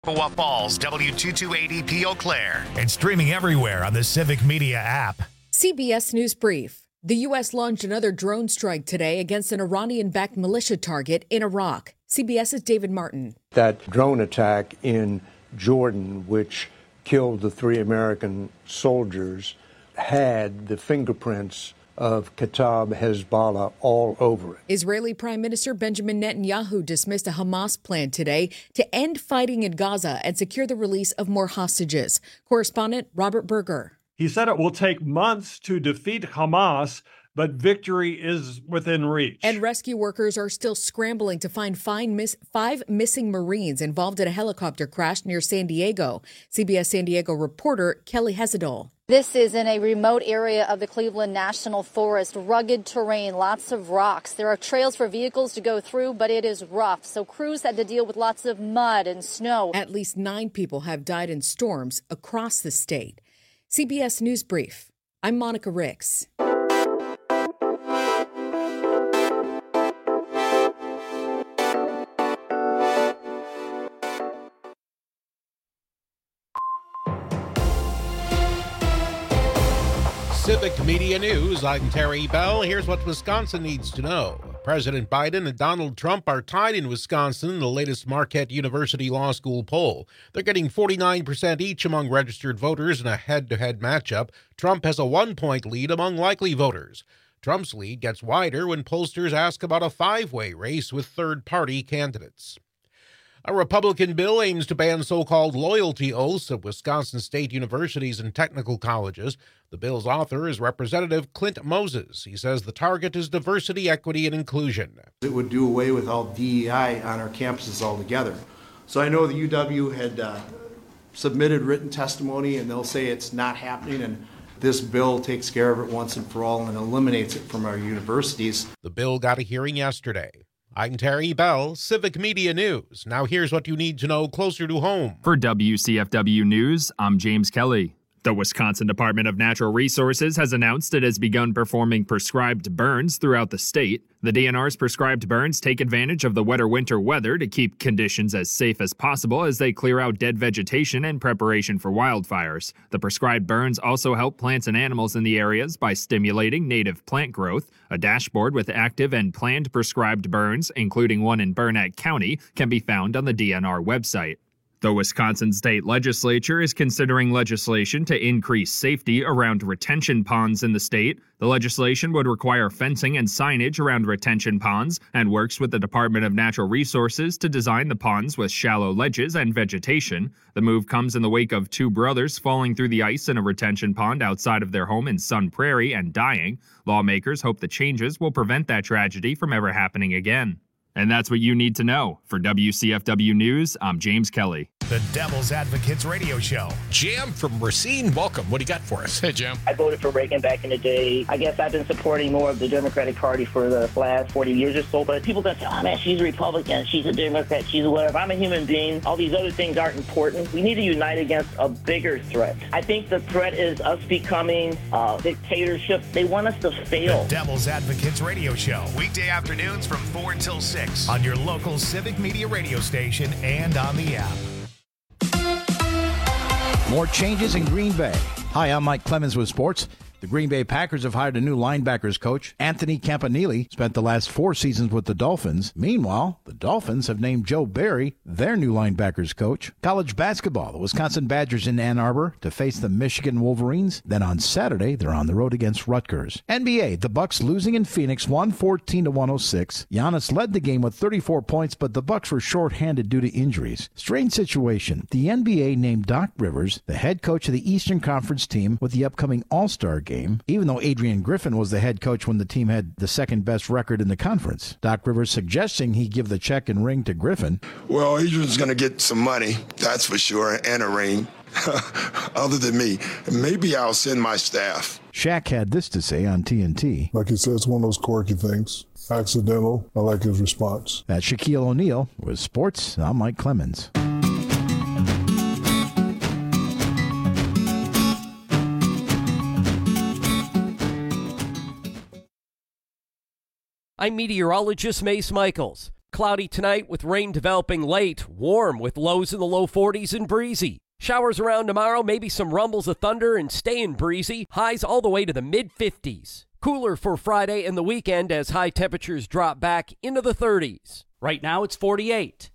Chippewa Falls, W228EP Eau Claire, and streaming everywhere on the Civic Media app. CBS News Brief. The U.S. launched another drone strike today against an Iranian-backed militia target in Iraq. CBS's David Martin. That drone attack in Jordan, which killed the 3 American soldiers, had the fingerprints of Kataib Hezbollah all over it. Israeli Prime Minister Benjamin Netanyahu dismissed a Hamas plan today to end fighting in Gaza and secure the release of more hostages. Correspondent Robert Berger. He said it will take months to defeat Hamas, but victory is within reach. And rescue workers are still scrambling to find 5 missing Marines involved in a helicopter crash near San Diego. CBS San Diego reporter Kelly Hezedol. This is in a remote area of the Cleveland National Forest. Rugged terrain, lots of rocks. There are trails for vehicles to go through, but it is rough. So crews had to deal with lots of mud and snow. At least 9 people have died in storms across the state. CBS News Brief. I'm Monica Ricks. Civic Media News, I'm Terry Bell. Here's what Wisconsin needs to know. President Biden and Donald Trump are tied in Wisconsin in the latest Marquette University Law School poll. They're getting 49% each among registered voters in a head-to-head matchup. Trump has a 1-point lead among likely voters. Trump's lead gets wider when pollsters ask about a 5-way race with third-party candidates. A Republican bill aims to ban so-called loyalty oaths at Wisconsin state universities and technical colleges. The bill's author is Representative Clint Moses. He says the target is diversity, equity, and inclusion. It would do away with all DEI on our campuses altogether. So I know the UW had submitted written testimony, and they'll say it's not happening, and this bill takes care of it once and for all and eliminates it from our universities. The bill got a hearing yesterday. I'm Terry Bell, Civic Media News. Now here's what you need to know closer to home. For WCFW News, I'm James Kelly. The Wisconsin Department of Natural Resources has announced it has begun performing prescribed burns throughout the state. The DNR's prescribed burns take advantage of the wetter winter weather to keep conditions as safe as possible as they clear out dead vegetation in preparation for wildfires. The prescribed burns also help plants and animals in the areas by stimulating native plant growth. A dashboard with active and planned prescribed burns, including one in Burnett County, can be found on the DNR website. The Wisconsin State Legislature is considering legislation to increase safety around retention ponds in the state. The legislation would require fencing and signage around retention ponds and works with the Department of Natural Resources to design the ponds with shallow ledges and vegetation. The move comes in the wake of 2 brothers falling through the ice in a retention pond outside of their home in Sun Prairie and dying. Lawmakers hope the changes will prevent that tragedy from ever happening again. And that's what you need to know. For WCFW News, I'm James Kelly. The Devil's Advocates Radio Show. Jam from Racine, welcome. What do you got for us? Hey, Jam. I voted for Reagan back in the day. I guess I've been supporting more of the Democratic Party for the last 40 years or so. But people don't say, oh, man, she's a Republican, she's a Democrat, she's a whatever. I'm a human being. All these other things aren't important. We need to unite against a bigger threat. I think the threat is us becoming a dictatorship. They want us to fail. The Devil's Advocates Radio Show. Weekday afternoons from 4 until 6 on your local Civic Media radio station and on the app. More changes in Green Bay. Hi, I'm Mike Clemens with sports. The Green Bay Packers have hired a new linebackers coach. Anthony Campanile spent the last 4 seasons with the Dolphins. Meanwhile, the Dolphins have named Joe Barry their new linebackers coach. College basketball, the Wisconsin Badgers in Ann Arbor to face the Michigan Wolverines. Then on Saturday, they're on the road against Rutgers. NBA, the Bucks losing in Phoenix 114-106. Giannis led the game with 34 points, but the Bucks were shorthanded due to injuries. Strange situation. The NBA named Doc Rivers the head coach of the Eastern Conference team with the upcoming All-Star game, even though Adrian Griffin was the head coach when the team had the second best record in the conference. Doc Rivers suggesting he give the check and ring to Griffin. Well, Adrian's going to get some money, that's for sure, and a ring. Other than me, maybe I'll send my staff. Shaq had this to say on TNT. Like he said, it's one of those quirky things. Accidental. I like his response. That's Shaquille O'Neal. With sports, I'm Mike Clemens. I'm meteorologist Mace Michaels. Cloudy tonight with rain developing late. Warm with lows in the low 40s and breezy. Showers around tomorrow, maybe some rumbles of thunder and staying breezy. Highs all the way to the mid-50s. Cooler for Friday and the weekend as high temperatures drop back into the 30s. Right now it's 48.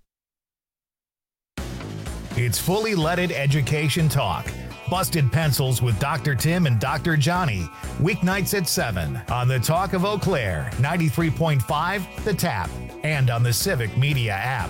It's Fully Leaded Education Talk. Busted Pencils with Dr. Tim and Dr. Johnny. Weeknights at 7 on the Talk of Eau Claire, 93.5 The Tap, and on the Civic Media app.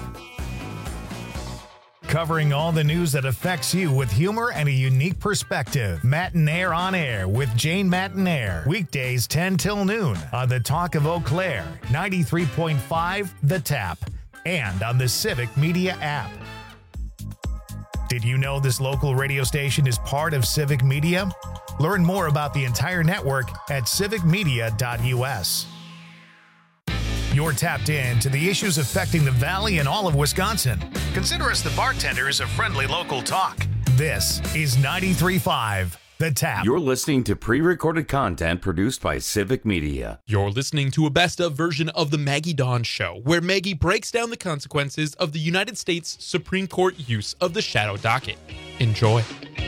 Covering all the news that affects you with humor and a unique perspective. Matinaire on Air with Jane Matinaire. Weekdays 10 till noon on the Talk of Eau Claire, 93.5 The Tap, and on the Civic Media app. Did you know this local radio station is part of Civic Media? Learn more about the entire network at civicmedia.us. You're tapped in to the issues affecting the Valley and all of Wisconsin. Consider us the bartenders of friendly local talk. This is 93.5 The Tap. You're listening to pre-recorded content produced by Civic Media. You're listening to a best-of version of The Maggie Dawn Show, where Maggie breaks down the consequences of the United States Supreme Court use of the shadow docket. Enjoy.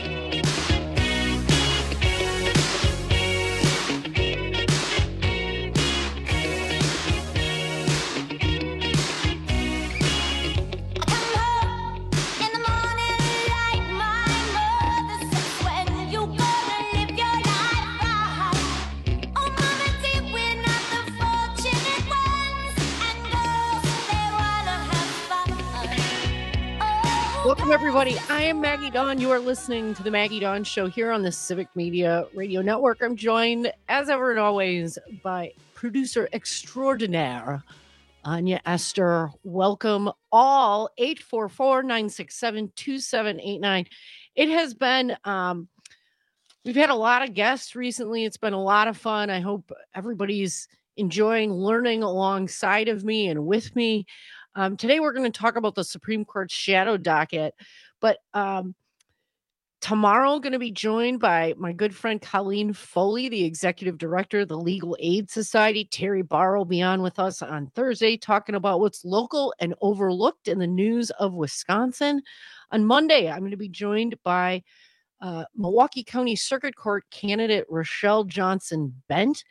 Welcome, everybody. I am Maggie Dawn. You are listening to the Maggie Dawn Show here on the Civic Media Radio Network. I'm joined, as ever and always, by producer extraordinaire, Anya Esther. Welcome all. 844-967-2789. It has been, we've had a lot of guests recently. It's been a lot of fun. I hope everybody's enjoying learning alongside of me and with me. Today, we're going to talk about the Supreme Court's shadow docket, but tomorrow going to be joined by my good friend Colleen Foley, the executive director of the Legal Aid Society. Terry Barr will be on with us on Thursday talking about what's local and overlooked in the news of Wisconsin. On Monday, I'm going to be joined by Milwaukee County Circuit Court candidate Rochelle Johnson-Bent.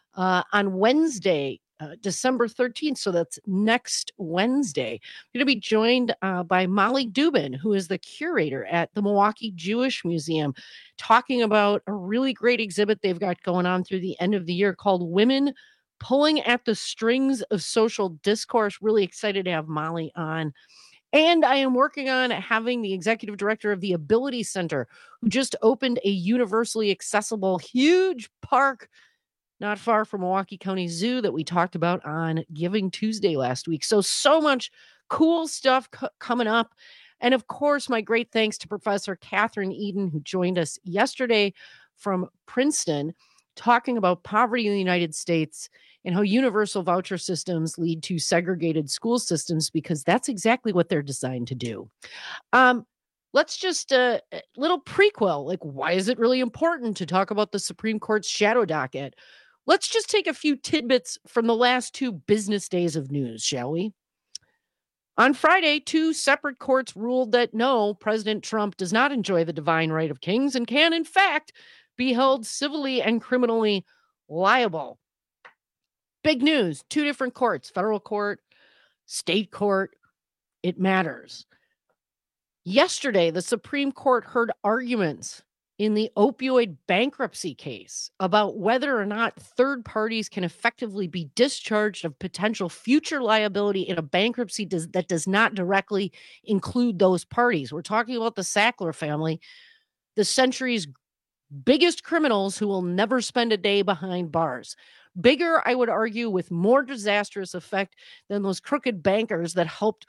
On Wednesday, December 13th, so that's next Wednesday. I'm going to be joined by Molly Dubin, who is the curator at the Milwaukee Jewish Museum, talking about a really great exhibit they've got going on through the end of the year called Women Pulling at the Strings of Social Discourse. Really excited to have Molly on. And I am working on having the executive director of the Ability Center, who just opened a universally accessible, huge park not far from Milwaukee County Zoo that we talked about on Giving Tuesday last week. So much cool stuff coming up. And of course, my great thanks to Professor Catherine Eden, who joined us yesterday from Princeton, talking about poverty in the United States and how universal voucher systems lead to segregated school systems, because that's exactly what they're designed to do. Let's just a little prequel. Like, why is it really important to talk about the Supreme Court's shadow docket? Let's just take a few tidbits from the last 2 business days of news, shall we? On Friday, 2 separate courts ruled that no, President Trump does not enjoy the divine right of kings and can, in fact, be held civilly and criminally liable. Big news. 2 different courts, federal court, state court. It matters. Yesterday, the Supreme Court heard arguments in the opioid bankruptcy case about whether or not third parties can effectively be discharged of potential future liability in a bankruptcy that does not directly include those parties. We're talking about the Sackler family, the century's biggest criminals who will never spend a day behind bars. Bigger, I would argue, with more disastrous effect than those crooked bankers that helped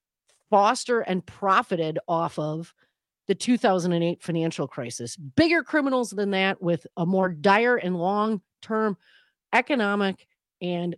foster and profited off of the 2008 financial crisis. Bigger criminals than that, with a more dire and long-term economic and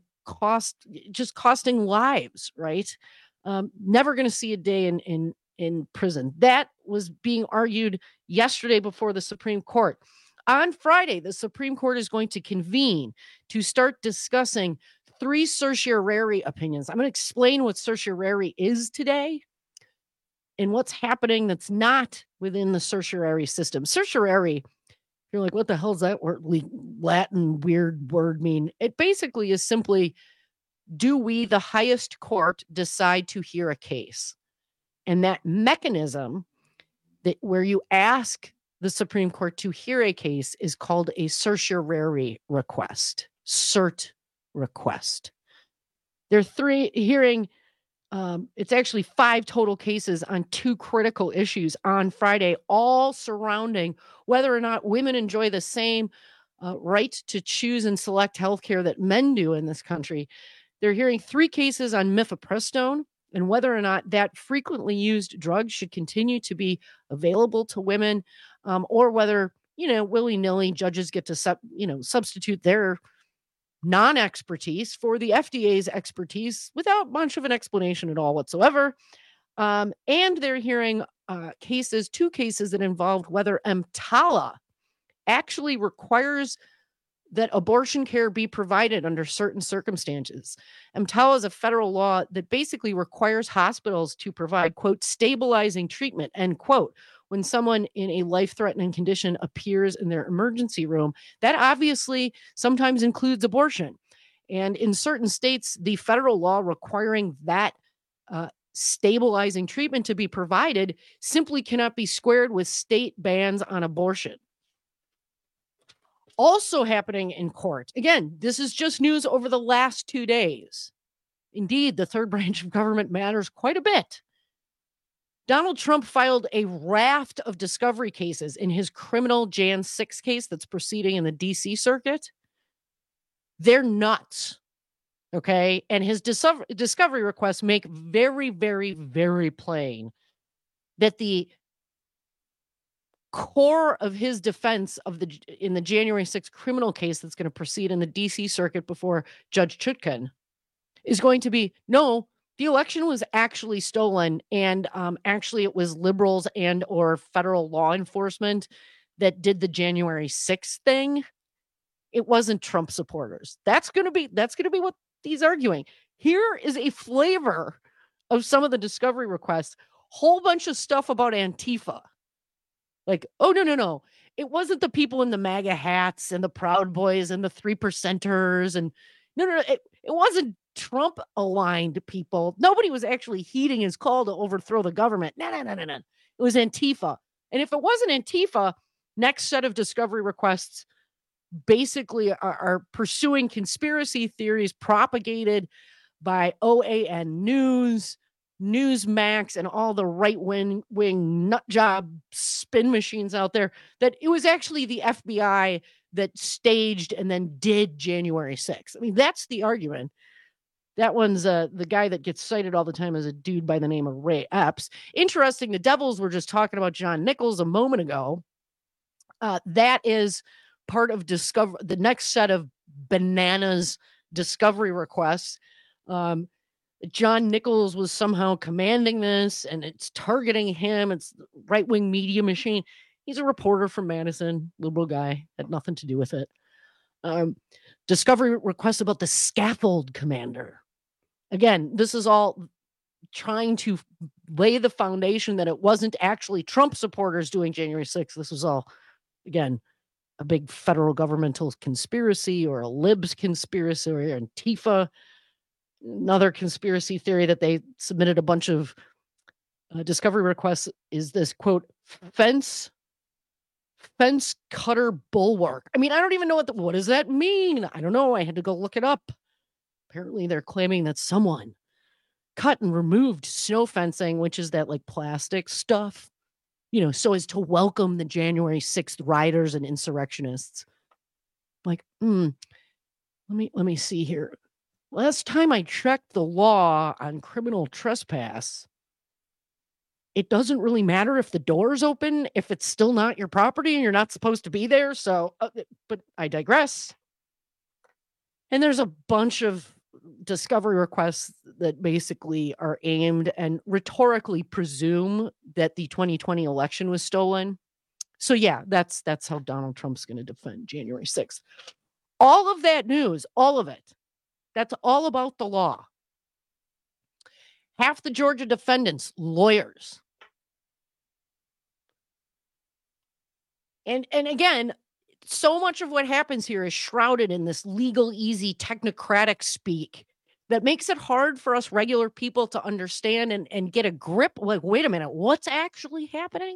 costing lives, right? Never going to see a day in prison. That was being argued yesterday before the Supreme Court. On Friday, the Supreme Court is going to convene to start discussing 3 certiorari opinions. I'm going to explain what certiorari is today and what's happening that's not within the certiorari system. Certiorari, you're like, what the hell does that word, Latin weird word mean? It basically is simply, do we, the highest court, decide to hear a case? And that mechanism that where you ask the Supreme Court to hear a case is called a certiorari request, cert request. There are it's actually 5 total cases on 2 critical issues on Friday, all surrounding whether or not women enjoy the same right to choose and select healthcare that men do in this country. They're hearing 3 cases on mifepristone and whether or not that frequently used drug should continue to be available to women, or whether, willy-nilly judges get to substitute their non-expertise for the FDA's expertise without much of an explanation at all whatsoever. And they're hearing 2 cases that involved whether EMTALA actually requires that abortion care be provided under certain circumstances. EMTALA is a federal law that basically requires hospitals to provide, quote, stabilizing treatment, end quote, when someone in a life-threatening condition appears in their emergency room. That obviously sometimes includes abortion. And in certain states, the federal law requiring that stabilizing treatment to be provided simply cannot be squared with state bans on abortion. Also happening in court, again, this is just news over the last 2 days. Indeed, the third branch of government matters quite a bit. Donald Trump filed a raft of discovery cases in his criminal Jan 6 case that's proceeding in the D.C. circuit. They're nuts, okay? And his discovery requests make very, very, very plain that the core of his defense in the January 6th criminal case that's going to proceed in the D.C. circuit before Judge Chutkan is going to be, no, the election was actually stolen, and actually it was liberals and or federal law enforcement that did the January 6th thing. It wasn't Trump supporters. That's going to be what he's arguing. Here is a flavor of some of the discovery requests. Whole bunch of stuff about Antifa. Like, oh, no. It wasn't the people in the MAGA hats and the Proud Boys and the 3%ers. And no. It wasn't Trump-aligned people. Nobody was actually heeding his call to overthrow the government. No. It was Antifa. And if it wasn't Antifa, next set of discovery requests basically are pursuing conspiracy theories propagated by OAN News, Newsmax, and all the right-wing nut job spin machines out there, that it was actually the FBI that staged and then did January 6th. I mean, that's the argument. That one's the guy that gets cited all the time as a dude by the name of Ray Epps. Interesting, the Devils were just talking about John Nichols a moment ago. That is part of the next set of bananas discovery requests. John Nichols was somehow commanding this, and it's targeting him. It's the right-wing media machine. He's a reporter from Madison, liberal guy, had nothing to do with it. Discovery requests about the scaffold commander. Again, this is all trying to lay the foundation that it wasn't actually Trump supporters doing January 6th. This was all, again, a big federal governmental conspiracy or a libs conspiracy or Antifa. Another conspiracy theory that they submitted a bunch of discovery requests is this, quote, fence cutter bulwark. I mean, I don't even know what does that mean? I don't know. I had to go look it up. Apparently they're claiming that someone cut and removed snow fencing, which is that like plastic stuff, so as to welcome the January 6th rioters and insurrectionists. Like, let me see here. Last time I checked the law on criminal trespass, it doesn't really matter if the door's open, if it's still not your property and you're not supposed to be there. So, but I digress. And there's a bunch of discovery requests that basically are aimed and rhetorically presume that the 2020 election was stolen. So yeah, that's how Donald Trump's going to defend January 6th. All of that news, all of it, That's all about the law. Half the Georgia defendants, lawyers. And again, so much of what happens here is shrouded in this legal, easy, technocratic speak that makes it hard for us regular people to understand and get a grip. Like, wait a minute, what's actually happening?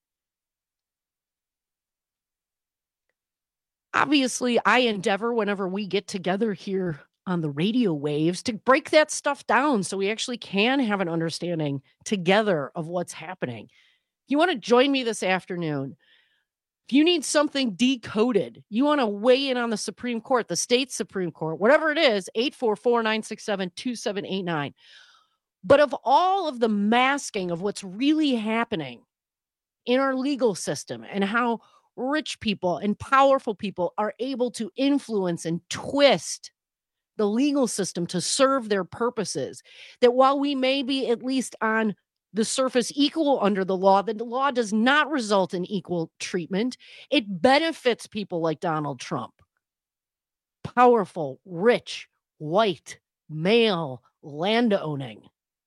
Obviously, I endeavor whenever we get together here on the radio waves to break that stuff down so we actually can have an understanding together of what's happening. If you want to join me this afternoon, if you need something decoded, you want to weigh in on the Supreme Court, the state Supreme Court, whatever it is, 844-967-2789. But of all of the masking of what's really happening in our legal system and how rich people and powerful people are able to influence and twist the legal system to serve their purposes, that while we may be at least on the surface equal under the law does not result in equal treatment. It benefits people like Donald Trump. Powerful, rich, white, male, land-owning.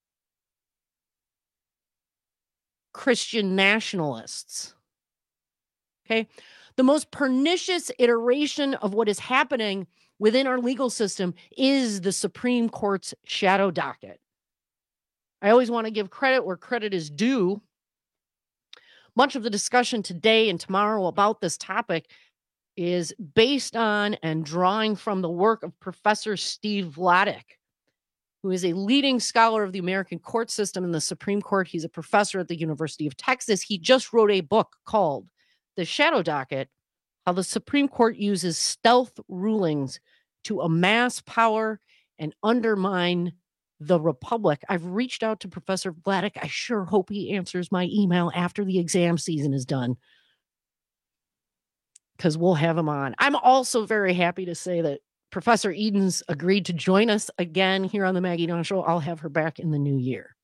Christian nationalists. Okay? The most pernicious iteration of what is happening within our legal system is the Supreme Court's shadow docket. I always want to give credit where credit is due. Much of the discussion today and tomorrow about this topic is based on and drawing from the work of Professor Steve Vladeck, who is a leading scholar of the American court system in the Supreme Court. He's a professor at the University of Texas. He just wrote a book called The Shadow Docket: How the Supreme Court Uses Stealth Rulings to Amass Power and Undermine the Republic. I've reached out to Professor Vladeck. I sure hope he answers my email after the exam season is done, because we'll have him on. I'm also very happy to say that Professor Edens agreed to join us again here on the Maggie Dawn Show. I'll have her back in the new year.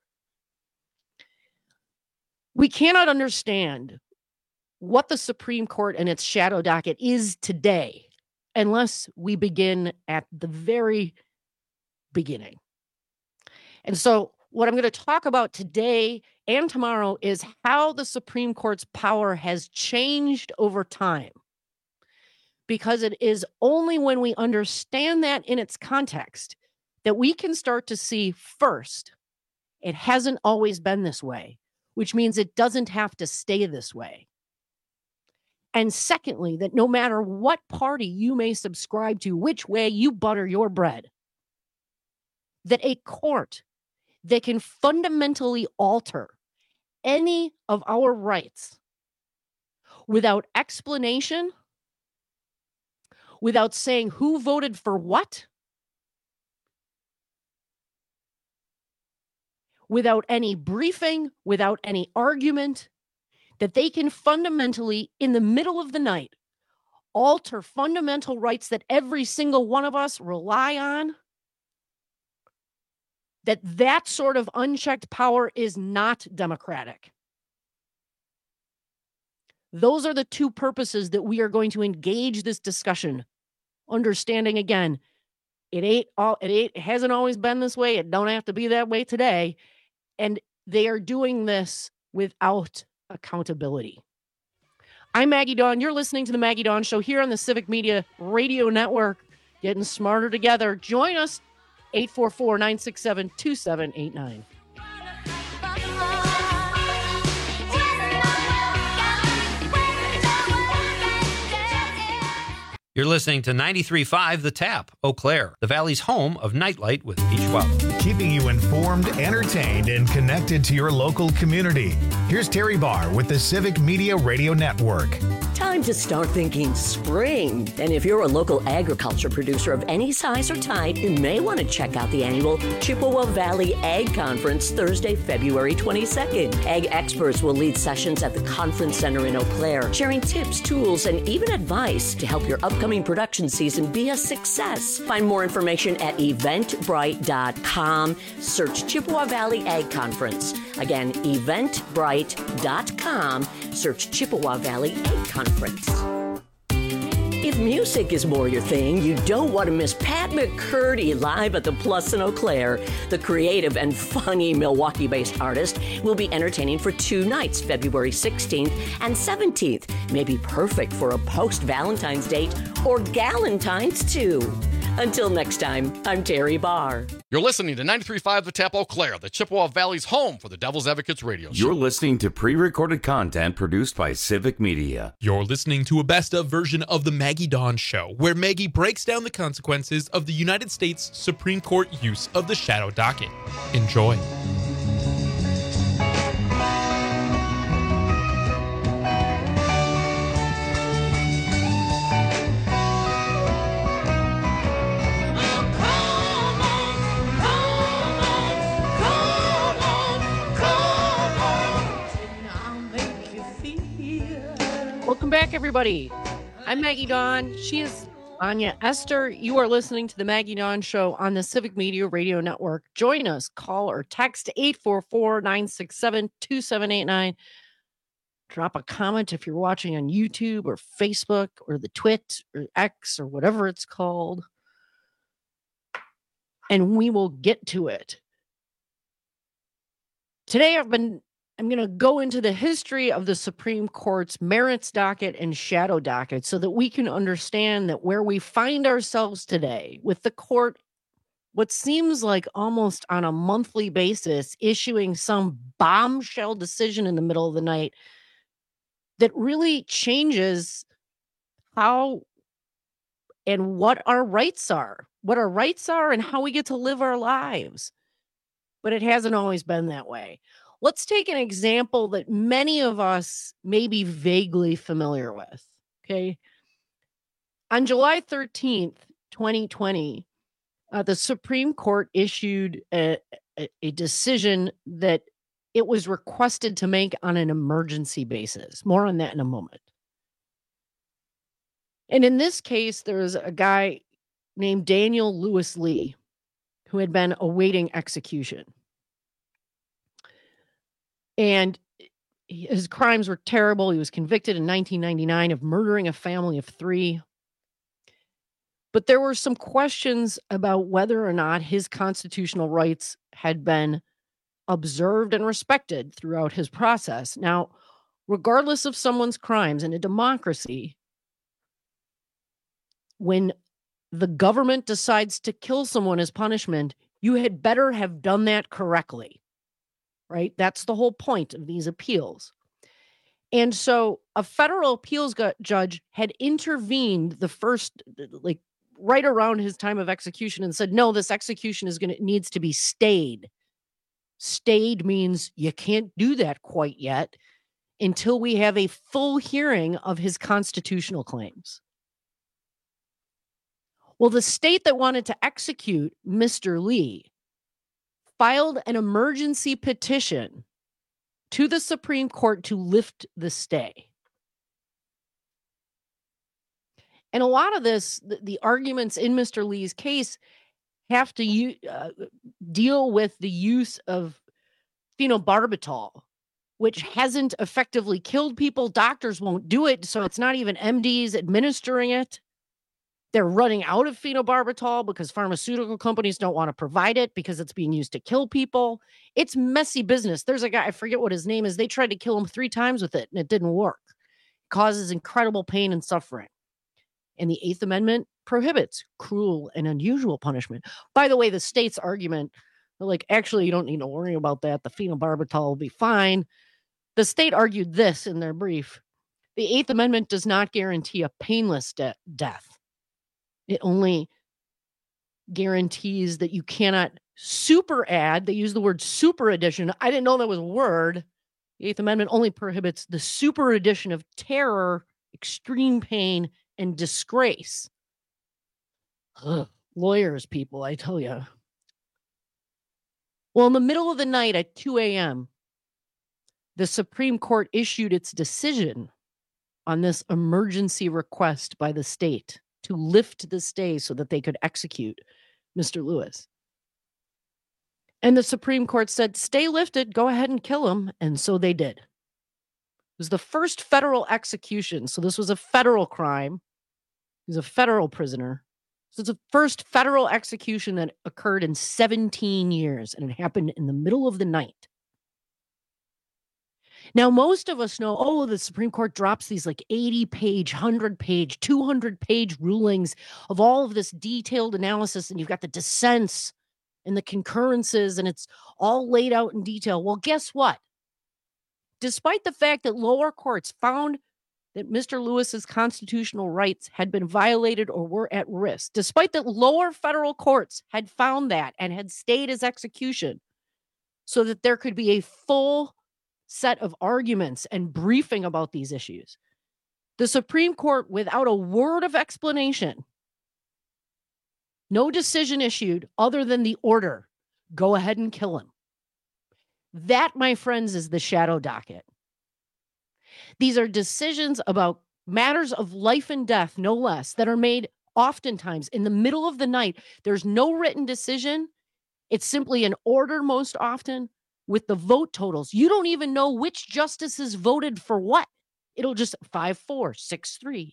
We cannot understand what the Supreme Court and its shadow docket is today unless we begin at the very beginning. And so what I'm going to talk about today and tomorrow is how the Supreme Court's power has changed over time. Because it is only when we understand that in its context that we can start to see, first, it hasn't always been this way, which means it doesn't have to stay this way. And secondly, that no matter what party you may subscribe to, which way you butter your bread, that a court that can fundamentally alter any of our rights without explanation, without saying who voted for what, without any briefing, without any argument, that they can fundamentally, in the middle of the night, alter fundamental rights that every single one of us rely on, that sort of unchecked power is not democratic. Those are the two purposes that we are going to engage this discussion. Understanding, again, it hasn't always been this way. It don't have to be that way today. And they are doing this without accountability. I'm Maggie Dawn. You're listening to the Maggie Dawn Show here on the Civic Media Radio Network. Getting smarter together. Join us, 844-967-2789. You're listening to 93.5 The Tap, Eau Claire, the Valley's home of Nightlight with Beach Wellness. Keeping you informed, entertained, and connected to your local community. Here's Terry Barr with the Civic Media Radio Network. Time to start thinking spring. And if you're a local agriculture producer of any size or type, you may want to check out the annual Chippewa Valley Ag Conference Thursday, February 22nd. Ag experts will lead sessions at the Conference Center in Eau Claire, sharing tips, tools, and even advice to help your upcoming production season be a success. Find more information at eventbrite.com. Search Chippewa Valley Ag Conference. Again, eventbrite.com. Search Chippewa Valley Ag Conference. If music is more your thing, you don't want to miss Pat McCurdy live at the Plus in Eau Claire. The creative and funny Milwaukee-based artist will be entertaining for 2 nights, February 16th and 17th. May be perfect for a post-Valentine's date or Galentine's too. Until next time, I'm Terry Barr. You're listening to 93.5 The Tap Eau Claire, the Chippewa Valley's home for the Devil's Advocates radio show. You're listening to pre-recorded content produced by Civic Media. You're listening to a best-of version of the Maggie Dawn Show, where Maggie breaks down the consequences of the United States Supreme Court use of the shadow docket. Enjoy. Welcome back, everybody. I'm Maggie Dawn. She is Anya Esther. You are listening to the Maggie Dawn Show on the Civic Media Radio Network. Join us. Call or text 844-967-2789. Drop a comment if you're watching on YouTube or Facebook or the Twit or X or whatever it's called. And we will get to it. Today I'm going to go into the history of the Supreme Court's merits docket and shadow docket so that we can understand that where we find ourselves today with the court, what seems like almost on a monthly basis, issuing some bombshell decision in the middle of the night that really changes how and what our rights are and how we get to live our lives. But it hasn't always been that way. Let's take an example that many of us may be vaguely familiar with, okay? On July 13th, 2020, the Supreme Court issued a decision that it was requested to make on an emergency basis. More on that in a moment. And in this case, there was a guy named Daniel Lewis Lee who had been awaiting execution. And his crimes were terrible. He was convicted in 1999 of murdering a family of 3. But there were some questions about whether or not his constitutional rights had been observed and respected throughout his process. Now, regardless of someone's crimes in a democracy, when the government decides to kill someone as punishment, you had better have done that correctly. Right? That's the whole point of these appeals. And so a federal appeals judge had intervened the first, right around his time of execution and said, no, this execution needs to be stayed. Stayed means you can't do that quite yet until we have a full hearing of his constitutional claims. Well, the state that wanted to execute Mr. Lee filed an emergency petition to the Supreme Court to lift the stay. And a lot of this, the arguments in Mr. Lee's case have to deal with the use of phenobarbital, which hasn't effectively killed people. Doctors won't do it, so it's not even MDs administering it. They're running out of phenobarbital because pharmaceutical companies don't want to provide it because it's being used to kill people. It's messy business. There's a guy, I forget what his name is. They tried to kill him 3 times with it and it didn't work. It causes incredible pain and suffering. And the 8th Amendment prohibits cruel and unusual punishment. By the way, the state's argument, actually, you don't need to worry about that. The phenobarbital will be fine. The state argued this in their brief. The 8th Amendment does not guarantee a painless death. It only guarantees that you cannot super add. They use the word super addition. I didn't know that was a word. The 8th Amendment only prohibits the super addition of terror, extreme pain, and disgrace. Ugh, lawyers, people, I tell you. Well, in the middle of the night at 2 a.m., the Supreme Court issued its decision on this emergency request by the state to lift the stay so that they could execute Mr. Lewis. And the Supreme Court said, stay lifted, go ahead and kill him. And so they did. It was the first federal execution. So this was a federal crime. He's a federal prisoner. So it's the first federal execution that occurred in 17 years, and it happened in the middle of the night. Now, most of us know, the Supreme Court drops these like 80-page, 100-page, 200-page rulings of all of this detailed analysis, and you've got the dissents and the concurrences, and it's all laid out in detail. Well, guess what? Despite the fact that lower courts found that Mr. Lewis's constitutional rights had been violated or were at risk, despite that lower federal courts had found that and had stayed his execution so that there could be a full set of arguments and briefing about these issues, the Supreme Court, without a word of explanation, no decision issued other than the order, go ahead and kill him. That, my friends, is the shadow docket. These are decisions about matters of life and death, no less, that are made oftentimes in the middle of the night. There's no written decision. It's simply an order most often with the vote totals. You don't even know which justices voted for what. It'll just 5-4, 6-3.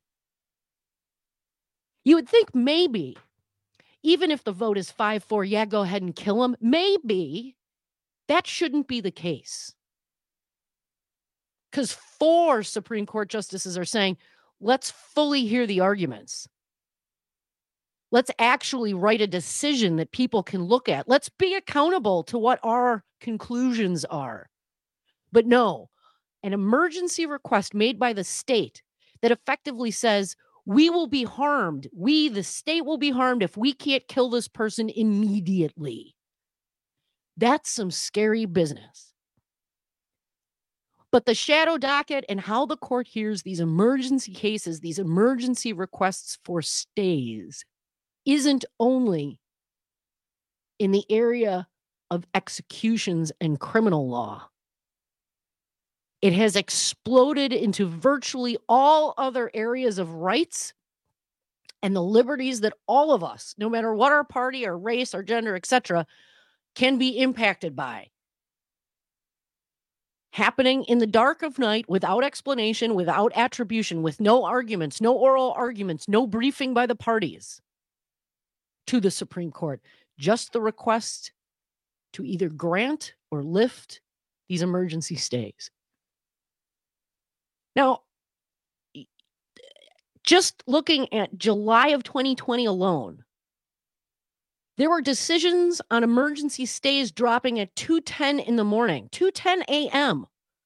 You would think maybe, even if the vote is 5-4, yeah, go ahead and kill him, maybe that shouldn't be the case. Because 4 Supreme Court justices are saying, let's fully hear the arguments. Let's actually write a decision that people can look at. Let's be accountable to what our conclusions are. But no, an emergency request made by the state that effectively says, we will be harmed. We, the state, will be harmed if we can't kill this person immediately. That's some scary business. But the shadow docket and how the court hears these emergency cases, these emergency requests for stays, isn't only in the area of executions and criminal law. It has exploded into virtually all other areas of rights and the liberties that all of us, no matter what our party, our race, our gender, etc., can be impacted by. Happening in the dark of night, without explanation, without attribution, with no arguments, no oral arguments, no briefing by the parties to the Supreme Court, just the request to either grant or lift these emergency stays. Now, just looking at July of 2020 alone, there were decisions on emergency stays dropping at 2:10 in the morning, 2:10 a.m.,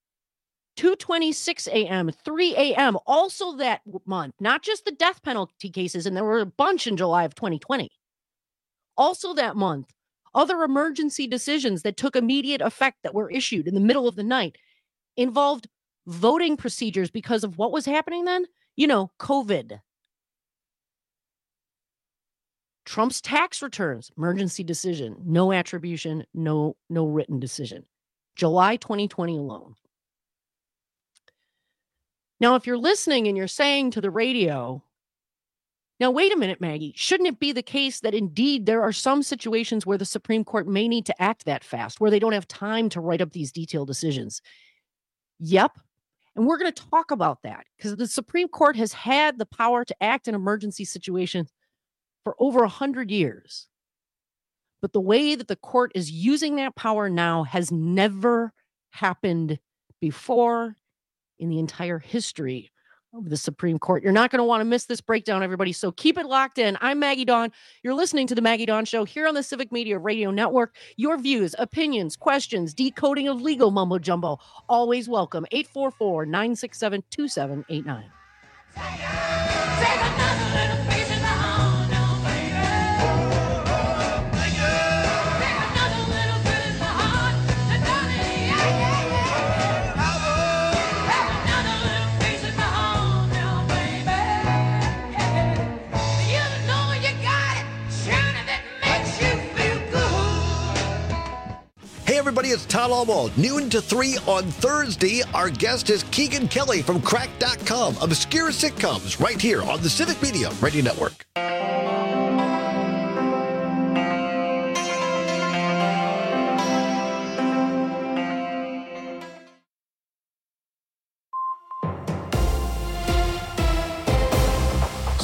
2:26 a.m., 3 a.m., also that month, not just the death penalty cases, and there were a bunch in July of 2020. Also that month, other emergency decisions that took immediate effect that were issued in the middle of the night involved voting procedures because of what was happening then? COVID. Trump's tax returns, emergency decision, no attribution, no written decision. July 2020 alone. Now, if you're listening and you're saying to the radio, now, wait a minute, Maggie, shouldn't it be the case that indeed there are some situations where the Supreme Court may need to act that fast, where they don't have time to write up these detailed decisions? Yep. And we're going to talk about that because the Supreme Court has had the power to act in emergency situations for over 100 years. But the way that the court is using that power now has never happened before in the entire history of the Supreme Court. You're not going to want to miss this breakdown, everybody. So keep it locked in. I'm Maggie Dawn. You're listening to The Maggie Dawn Show here on the Civic Media Radio Network. Your views, opinions, questions, decoding of legal mumbo jumbo, always welcome. 844-967-2789. Hey everybody, it's Todd Alwald. Noon to 3 on Thursday. Our guest is Keegan Kelly from Cracked.com. Obscure sitcoms right here on the Civic Media Radio Network.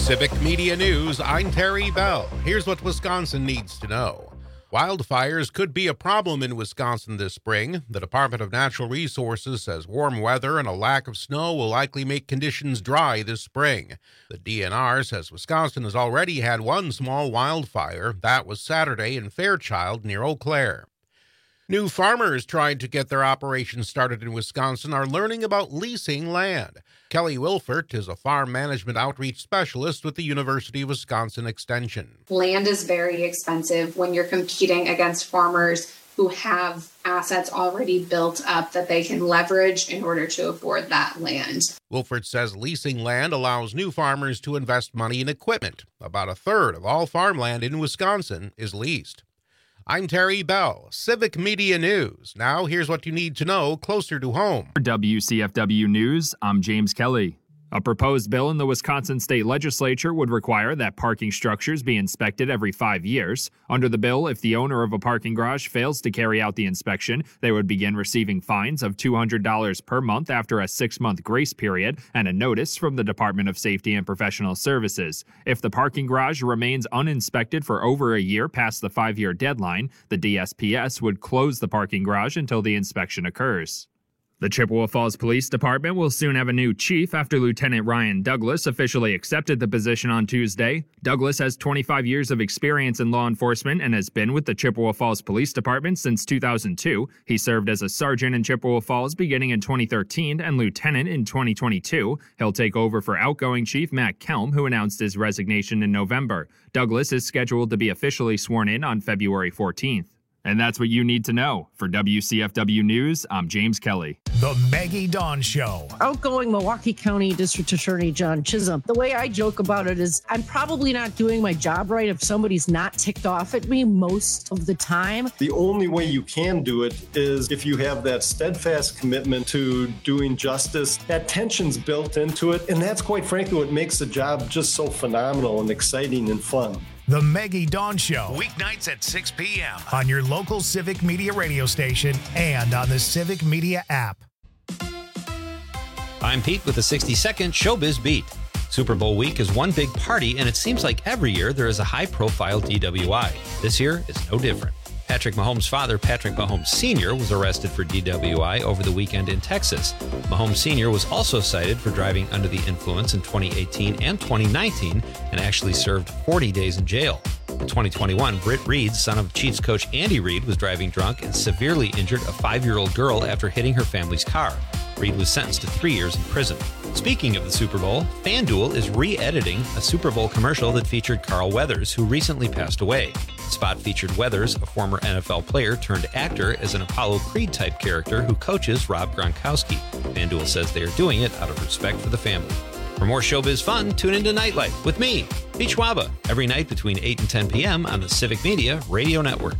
Civic Media News, I'm Terry Bell. Here's what Wisconsin needs to know. Wildfires could be a problem in Wisconsin this spring. The Department of Natural Resources says warm weather and a lack of snow will likely make conditions dry this spring. The DNR says Wisconsin has already had one small wildfire. That was Saturday in Fairchild near Eau Claire. New farmers trying to get their operations started in Wisconsin are learning about leasing land. Kelly Wilfert is a farm management outreach specialist with the University of Wisconsin Extension. Land is very expensive when you're competing against farmers who have assets already built up that they can leverage in order to afford that land. Wilfert says leasing land allows new farmers to invest money in equipment. About a third of all farmland in Wisconsin is leased. I'm Terry Bell, Civic Media News. Now here's what you need to know closer to home. For WCFW News, I'm James Kelly. A proposed bill in the Wisconsin State Legislature would require that parking structures be inspected every 5 years. Under the bill, if the owner of a parking garage fails to carry out the inspection, they would begin receiving fines of $200 per month after a 6-month grace period and a notice from the Department of Safety and Professional Services. If the parking garage remains uninspected for over a year past the 5-year deadline, the DSPS would close the parking garage until the inspection occurs. The Chippewa Falls Police Department will soon have a new chief after Lieutenant Ryan Douglas officially accepted the position on Tuesday. Douglas has 25 years of experience in law enforcement and has been with the Chippewa Falls Police Department since 2002. He served as a sergeant in Chippewa Falls beginning in 2013 and lieutenant in 2022. He'll take over for outgoing Chief Matt Kelm, who announced his resignation in November. Douglas is scheduled to be officially sworn in on February 14th. And that's what you need to know. For WCFW News, I'm James Kelly. The Maggie Dawn Show. Outgoing Milwaukee County District Attorney John Chisholm. The way I joke about it is I'm probably not doing my job right if somebody's not ticked off at me most of the time. The only way you can do it is if you have that steadfast commitment to doing justice. That tension's built into it, and that's quite frankly what makes the job just so phenomenal and exciting and fun. The Maggie Dawn Show, weeknights at 6 p.m. on your local Civic Media radio station and on the Civic Media app. I'm Pete with a 60-second Showbiz Beat. Super Bowl week is one big party, and it seems like every year there is a high-profile DWI. This year is no different. Patrick Mahomes' father, Patrick Mahomes Sr., was arrested for DWI over the weekend in Texas. Mahomes Sr. was also cited for driving under the influence in 2018 and 2019 and actually served 40 days in jail. In 2021, Britt Reed, son of Chiefs coach Andy Reid, was driving drunk and severely injured a 5-year-old girl after hitting her family's car. Reed was sentenced to 3 years in prison. Speaking of the Super Bowl, FanDuel is re-editing a Super Bowl commercial that featured Carl Weathers, who recently passed away. The spot featured Weathers, a former NFL player turned actor, as an Apollo Creed-type character who coaches Rob Gronkowski. FanDuel says they are doing it out of respect for the family. For more showbiz fun, tune into Nightlight with me, Pete Schwaba, every night between 8 and 10 p.m. on the Civic Media Radio Network.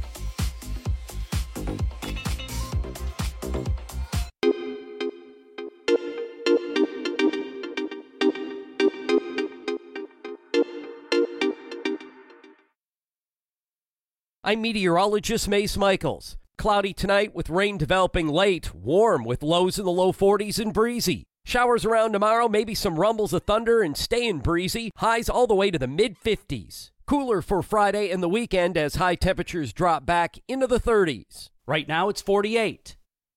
I'm meteorologist Mace Michaels. Cloudy tonight with rain developing late, warm with lows in the low 40s and breezy. Showers around tomorrow, maybe some rumbles of thunder and staying breezy. Highs all the way to the mid-50s. Cooler for Friday and the weekend as high temperatures drop back into the 30s. Right now it's 48.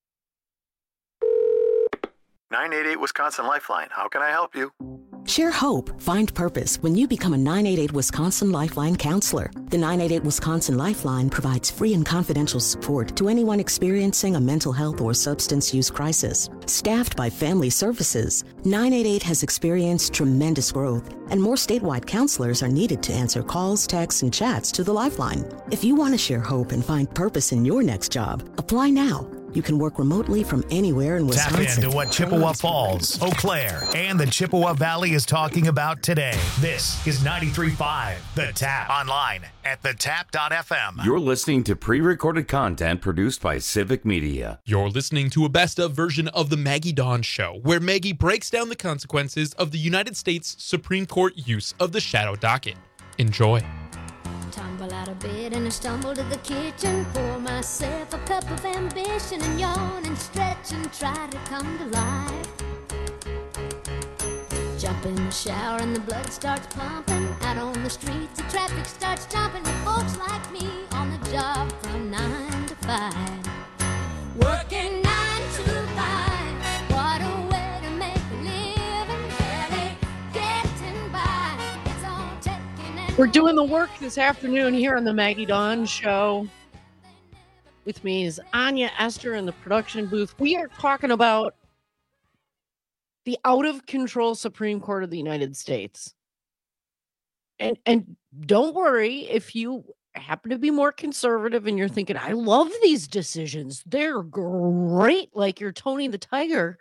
988 Wisconsin Lifeline. How can I help you? Share hope, find purpose when you become a 988 Wisconsin Lifeline counselor. The 988 Wisconsin Lifeline provides free and confidential support to anyone experiencing a mental health or substance use crisis. Staffed by Family Services, 988 has experienced tremendous growth, and more statewide counselors are needed to answer calls, texts, and chats to the Lifeline. If you want to share hope and find purpose in your next job, apply now. You can work remotely from anywhere in Wisconsin. Tap into what Chippewa Falls, Eau Claire, and the Chippewa Valley is talking about today. This is 93.5 The Tap. Online at thetap.fm. You're listening to pre-recorded content produced by Civic Media. You're listening to a best-of version of the Maggie Dawn Show, where Maggie breaks down the consequences of the United States Supreme Court use of the shadow docket. Enjoy. Tumble out of bed and I stumble to the kitchen, pour myself a cup of ambition and yawn and stretch and try to come to life. Jump in the shower and the blood starts pumping. Out on the streets, the traffic starts jumping. With folks like me on the job from 9 to 5. Working 9 to 5. What a way to make a living. Barely getting by. It's all taking and We're doing the work this afternoon here on the Maggie Dawn Show. With me is Anya Esther in the production booth. We are talking about the out-of-control Supreme Court of the United States. And don't worry if you happen to be more conservative and you're thinking, I love these decisions. They're great, like you're Tony the Tiger.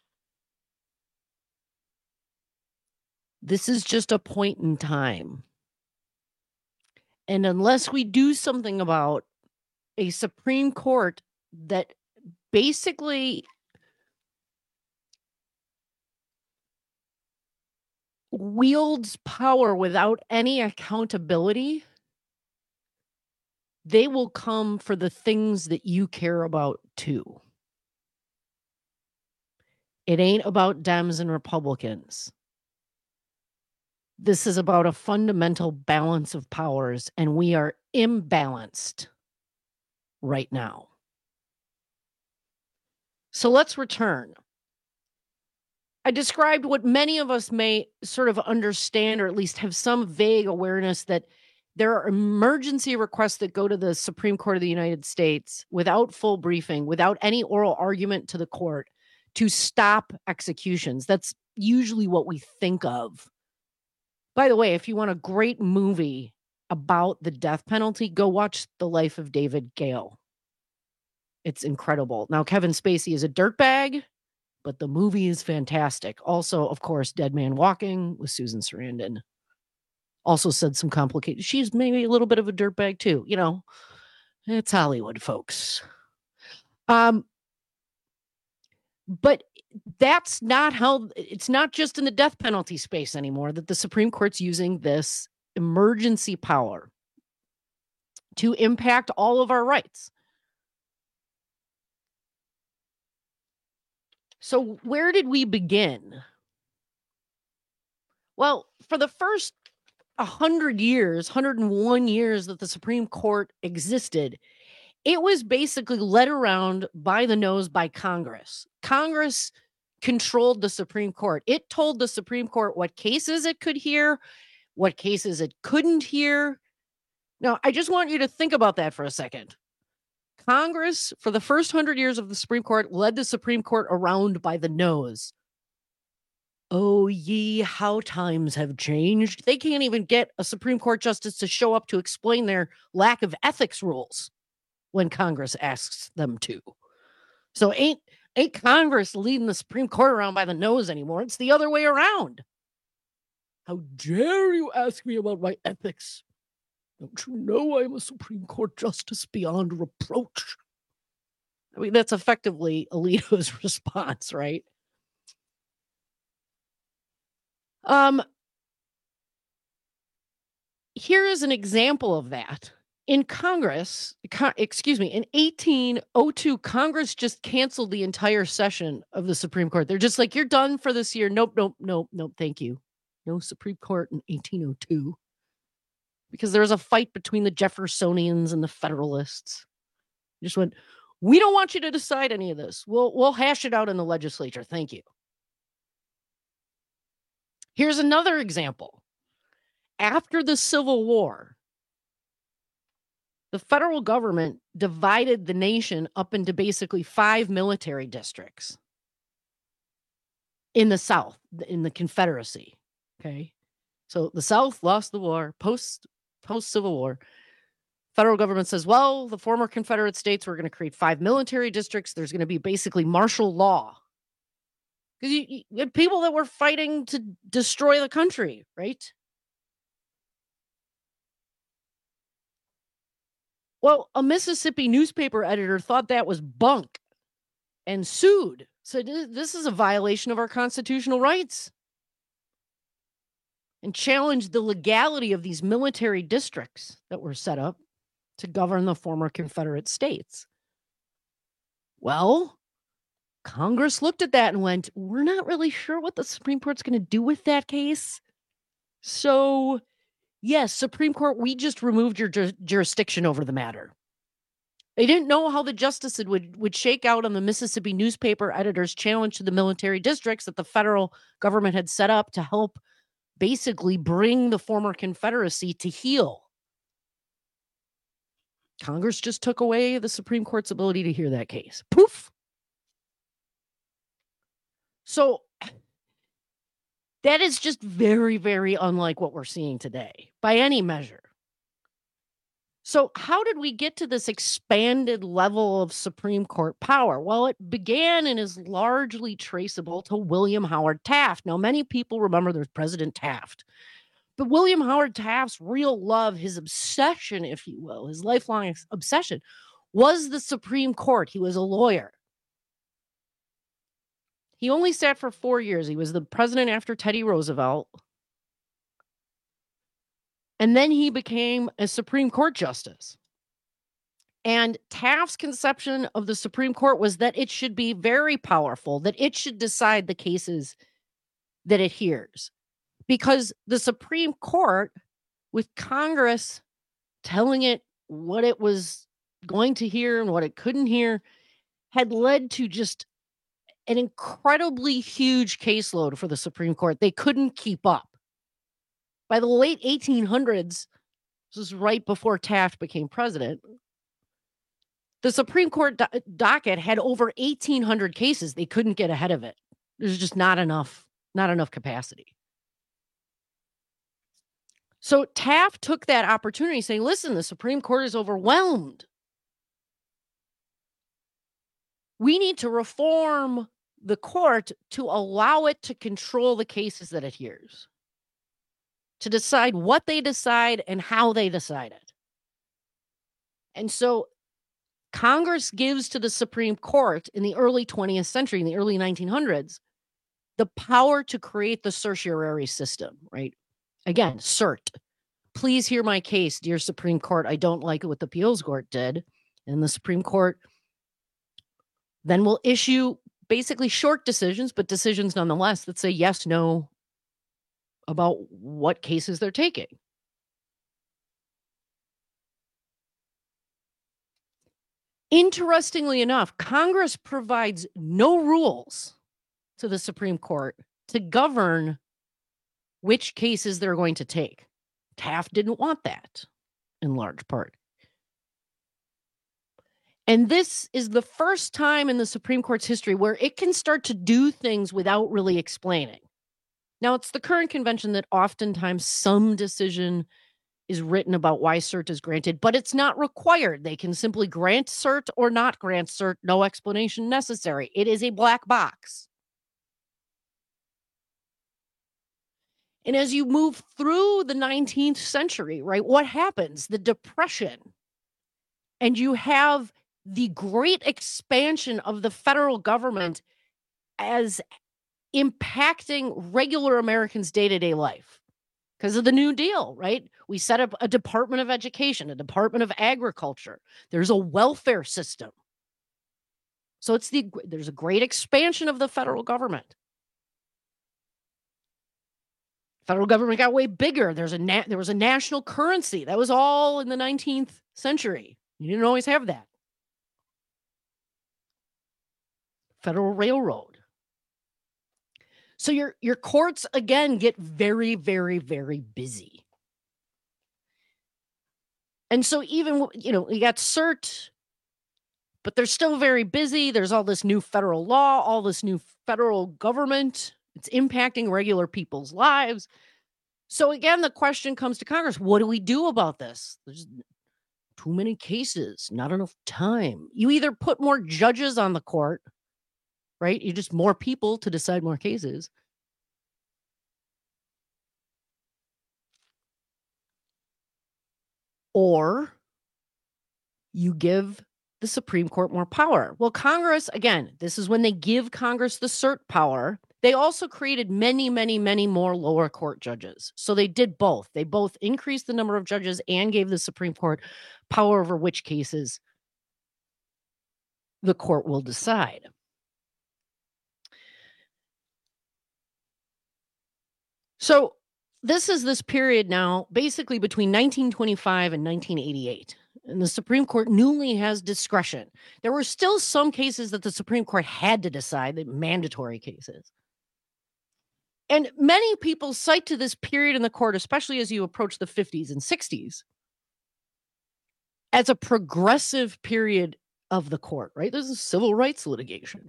This is just a point in time. And unless we do something about a Supreme Court that basically wields power without any accountability, they will come for the things that you care about too. It ain't about Dems and Republicans. This is about a fundamental balance of powers, and we are imbalanced right now. So let's return. I described what many of us may sort of understand, or at least have some vague awareness that there are emergency requests that go to the Supreme Court of the United States without full briefing, without any oral argument to the court, to stop executions. That's usually what we think of. By the way, if you want a great movie about the death penalty, go watch The Life of David Gale. It's incredible. Now, Kevin Spacey is a dirtbag, but the movie is fantastic. Also, of course, Dead Man Walking with Susan Sarandon. Also said some complicated. She's maybe a little bit of a dirtbag too. You know, it's Hollywood, folks. But that's not how, it's not just in the death penalty space anymore that the Supreme Court's using this emergency power to impact all of our rights. So where did we begin? Well, for the first 100 years, 101 years that the Supreme Court existed, it was basically led around by the nose by Congress. Congress controlled the Supreme Court. It told the Supreme Court what cases it could hear, what cases it couldn't hear. Now, I just want you to think about that for a second. Congress, for the first 100 years of the Supreme Court, led the Supreme Court around by the nose. Oh, ye, how times have changed. They can't even get a Supreme Court justice to show up to explain their lack of ethics rules when Congress asks them to. So ain't Congress leading the Supreme Court around by the nose anymore. It's the other way around. How dare you ask me about my ethics? Don't you know I'm a Supreme Court justice beyond reproach? I mean, that's effectively Alito's response, right? Here is an example of that. In Congress, in 1802, Congress just canceled the entire session of the Supreme Court. They're just like, you're done for this year. Nope, thank you. No Supreme Court in 1802. Because there was a fight between the Jeffersonians and the Federalists. They just went, we don't want you to decide any of this. We'll hash it out in the legislature. Thank you. Here's another example. After the Civil War, the federal government divided the nation up into basically 5 military districts in the South, in the Confederacy. Okay. So the South lost the war, post-Civil War. Federal government says, well, the former Confederate states, we're going to create 5 military districts. There's going to be basically martial law. Because you had people that were fighting to destroy the country, right? Well, a Mississippi newspaper editor thought that was bunk and sued. Said, this is a violation of our constitutional rights. And challenged the legality of these military districts that were set up to govern the former Confederate states. Well, Congress looked at that and went, we're not really sure what the Supreme Court's going to do with that case. So, yes, Supreme Court, we just removed your jurisdiction over the matter. They didn't know how the justice would shake out on the Mississippi newspaper editor's challenge to the military districts that the federal government had set up to help basically bring the former Confederacy to heel. Congress just took away the Supreme Court's ability to hear that case. Poof. So that is just very, very unlike what we're seeing today by any measure. So how did we get to this expanded level of Supreme Court power? Well, it began and is largely traceable to William Howard Taft. Now, many people remember there's President Taft, but William Howard Taft's real love, his obsession, if you will, his lifelong obsession was the Supreme Court. He was a lawyer. He only sat for 4 years. He was the president after Teddy Roosevelt. And then he became a Supreme Court justice. And Taft's conception of the Supreme Court was that it should be very powerful, that it should decide the cases that it hears. Because the Supreme Court, with Congress telling it what it was going to hear and what it couldn't hear, had led to just an incredibly huge caseload for the Supreme Court. They couldn't keep up. By the late 1800s, this is right before Taft became president, the Supreme Court docket had over 1,800 cases. They couldn't get ahead of it. There's just not enough capacity. So Taft took that opportunity saying, listen, the Supreme Court is overwhelmed. We need to reform the court to allow it to control the cases that it hears, to decide what they decide and how they decide it. And so Congress gives to the Supreme Court in the early 20th century, in the early 1900s, the power to create the certiorari system, right? Again, cert. Please hear my case, dear Supreme Court. I don't like what the appeals court did. And the Supreme Court then will issue basically short decisions, but decisions nonetheless that say yes, no, about what cases they're taking. Interestingly enough, Congress provides no rules to the Supreme Court to govern which cases they're going to take. Taft didn't want that in large part. And this is the first time in the Supreme Court's history where it can start to do things without really explaining. Now, it's the current convention that oftentimes some decision is written about why cert is granted, but it's not required. They can simply grant cert or not grant cert, no explanation necessary. It is a black box. And as you move through the 19th century, right, what happens? The Depression. And you have the great expansion of the federal government as impacting regular Americans' day-to-day life because of the New Deal, right? We set up a Department of Education, a Department of Agriculture. There's a welfare system. So there's a great expansion of the federal government. Federal government got way bigger. There was a national currency. That was all in the 19th century. You didn't always have that. Federal Railroad. So your courts, again, get very, very, very busy. And so even, you got cert, but they're still very busy. There's all this new federal law, all this new federal government. It's impacting regular people's lives. So again, the question comes to Congress, what do we do about this? There's too many cases, not enough time. You either put more judges on the court, right? You just more people to decide more cases. Or you give the Supreme Court more power. Well, Congress, again, this is when they give Congress the cert power. They also created many, many, many more lower court judges. So they did both. They both increased the number of judges and gave the Supreme Court power over which cases the court will decide. So this is this period now, basically between 1925 and 1988. And the Supreme Court newly has discretion. There were still some cases that the Supreme Court had to decide, the mandatory cases. And many people cite to this period in the court, especially as you approach the 50s and 60s, as a progressive period of the court, right? There's a civil rights litigation.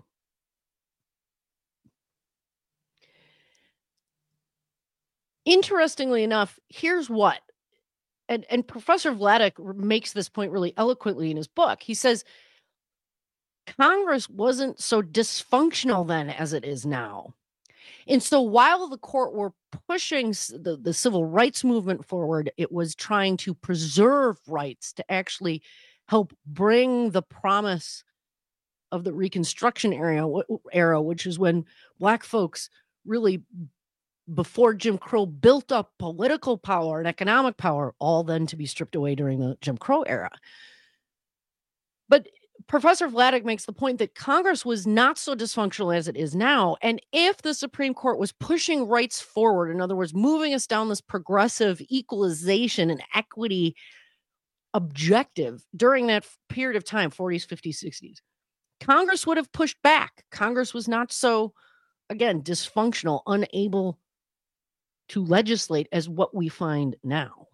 Interestingly enough, here's what, and Professor Vladeck makes this point really eloquently in his book. He says, Congress wasn't so dysfunctional then as it is now. And so while the court were pushing the civil rights movement forward, it was trying to preserve rights to actually help bring the promise of the Reconstruction era, which is when Black folks really, before Jim Crow, built up political power and economic power, all then to be stripped away during the Jim Crow era. But Professor Vladeck makes the point that Congress was not so dysfunctional as it is now. And if the Supreme Court was pushing rights forward, in other words, moving us down this progressive equalization and equity objective during that period of time, 40s, 50s, 60s, Congress would have pushed back. Congress was not so, again, dysfunctional, unable to legislate as what we find now.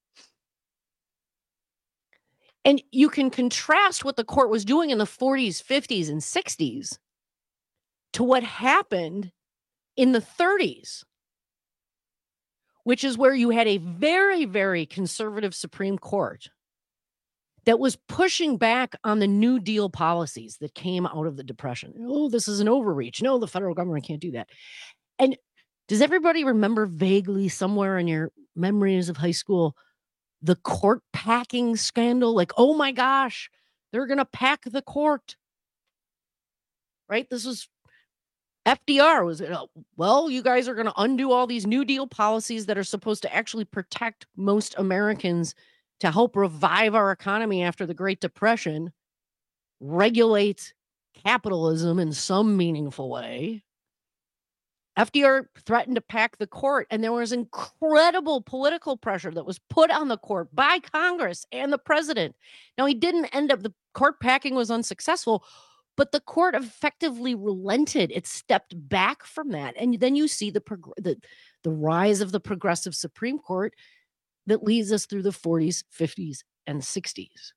And you can contrast what the court was doing in the 40s, 50s, and 60s to what happened in the 30s, which is where you had a very, very conservative Supreme Court that was pushing back on the New Deal policies that came out of the Depression. Oh, this is an overreach. No, the federal government can't do that. And does everybody remember vaguely somewhere in your memories of high school the court packing scandal? Like, oh my gosh, they're going to pack the court. Right? This was FDR was, well, you guys are going to undo all these New Deal policies that are supposed to actually protect most Americans to help revive our economy after the Great Depression, regulate capitalism in some meaningful way. FDR threatened to pack the court, and there was incredible political pressure that was put on the court by Congress and the president. Now, he didn't end up, the court packing was unsuccessful, but the court effectively relented. It stepped back from that. And then you see the rise of the progressive Supreme Court that leads us through the 40s, 50s, and 60s.